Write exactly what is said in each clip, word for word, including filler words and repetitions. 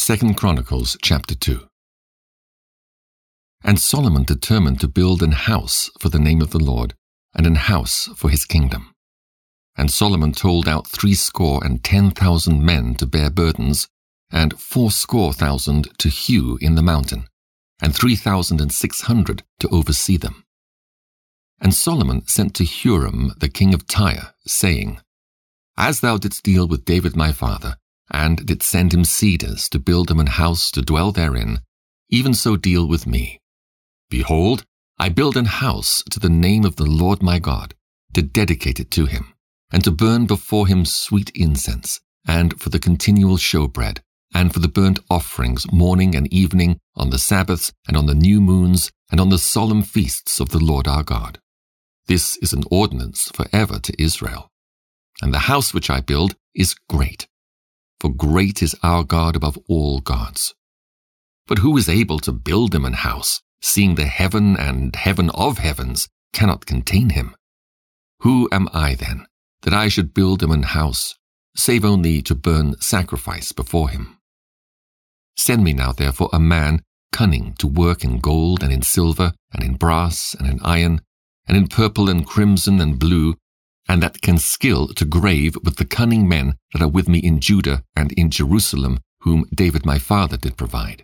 Second Chronicles chapter two. And Solomon determined to build an house for the name of the Lord, and an house for his kingdom. And Solomon told out threescore and ten thousand men to bear burdens, and fourscore thousand to hew in the mountain, and three thousand and six hundred to oversee them. And Solomon sent to Huram the king of Tyre, saying, As thou didst deal with David my father, and didst send him cedars to build him an house to dwell therein, even so deal with me. Behold, I build an house to the name of the Lord my God, to dedicate it to him, and to burn before him sweet incense, and for the continual showbread, and for the burnt offerings morning and evening, on the Sabbaths, and on the new moons, and on the solemn feasts of the Lord our God. This is an ordinance for ever to Israel. And the house which I build is great, for great is our God above all gods. But who is able to build him an house, seeing the heaven and heaven of heavens cannot contain him? Who am I then, that I should build him an house, save only to burn sacrifice before him? Send me now therefore a man cunning to work in gold and in silver and in brass and in iron, and in purple and crimson and blue, and that can skill to grave with the cunning men that are with me in Judah and in Jerusalem, whom David my father did provide.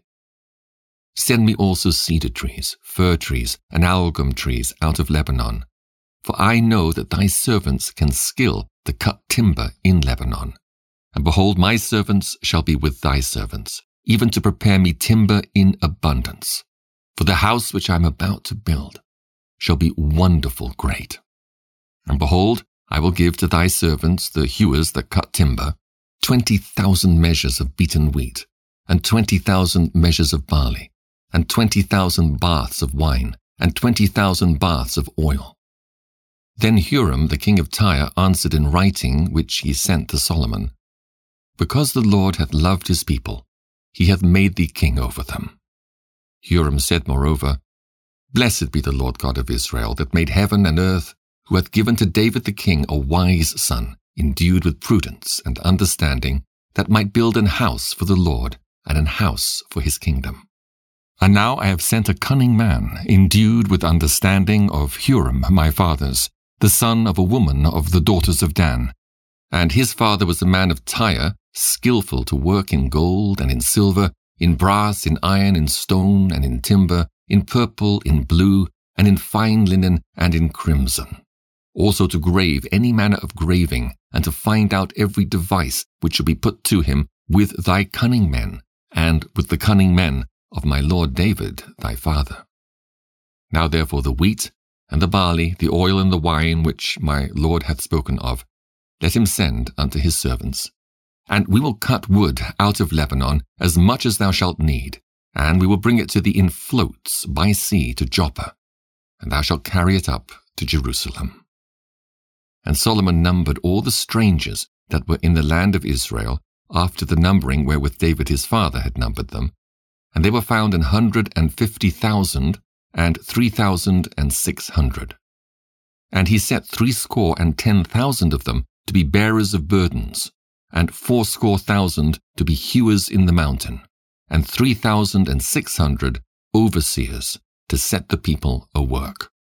Send me also cedar trees, fir trees, and algum trees out of Lebanon, for I know that thy servants can skill to cut timber in Lebanon. And behold, my servants shall be with thy servants, even to prepare me timber in abundance. For the house which I am about to build shall be wonderful great. And behold, I will give to thy servants, the hewers that cut timber, twenty thousand measures of beaten wheat, and twenty thousand measures of barley, and twenty thousand baths of wine, and twenty thousand baths of oil. Then Huram the king of Tyre answered in writing, which he sent to Solomon, Because the Lord hath loved his people, he hath made thee king over them. Huram said moreover, Blessed be the Lord God of Israel, that made heaven and earth, who hath given to David the king a wise son, endued with prudence and understanding, that might build an house for the Lord, and an house for his kingdom. And now I have sent a cunning man, endued with understanding, of Huram my father's, the son of a woman of the daughters of Dan. And his father was a man of Tyre, skillful to work in gold and in silver, in brass, in iron, in stone, and in timber, in purple, in blue, and in fine linen, and in crimson. Also to grave any manner of graving, and to find out every device which shall be put to him with thy cunning men, and with the cunning men of my lord David thy father. Now therefore the wheat, and the barley, the oil, and the wine, which my lord hath spoken of, let him send unto his servants. And we will cut wood out of Lebanon, as much as thou shalt need, and we will bring it to thee in floats by sea to Joppa, and thou shalt carry it up to Jerusalem. And Solomon numbered all the strangers that were in the land of Israel, after the numbering wherewith David his father had numbered them, and they were found an hundred and fifty thousand, and three thousand and six hundred. And he set threescore and ten thousand of them to be bearers of burdens, and fourscore thousand to be hewers in the mountain, and three thousand and six hundred overseers to set the people a work.